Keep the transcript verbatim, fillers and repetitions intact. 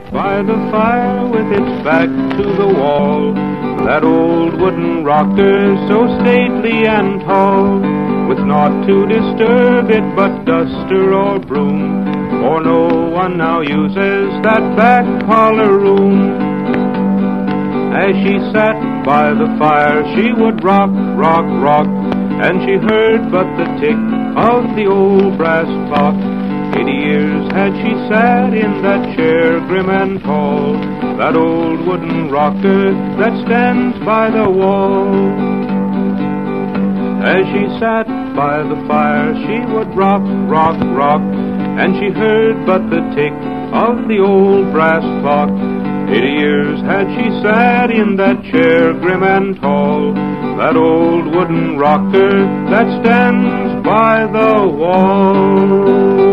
by the fire with its back to the wall, that old wooden rocker so stately and tall, with naught to disturb it but duster or broom, for no one now uses that back parlor room. As she sat by the fire she would rock, rock, rock, and she heard but the tick of the old brass clock. Eighty years had she sat in that chair grim and tall, that old wooden rocker that stands by the wall. As she sat by the fire she would rock, rock, rock, and she heard but the tick of the old brass clock. Eighty years had she sat in that chair grim and tall, that old wooden rocker that stands by the wall.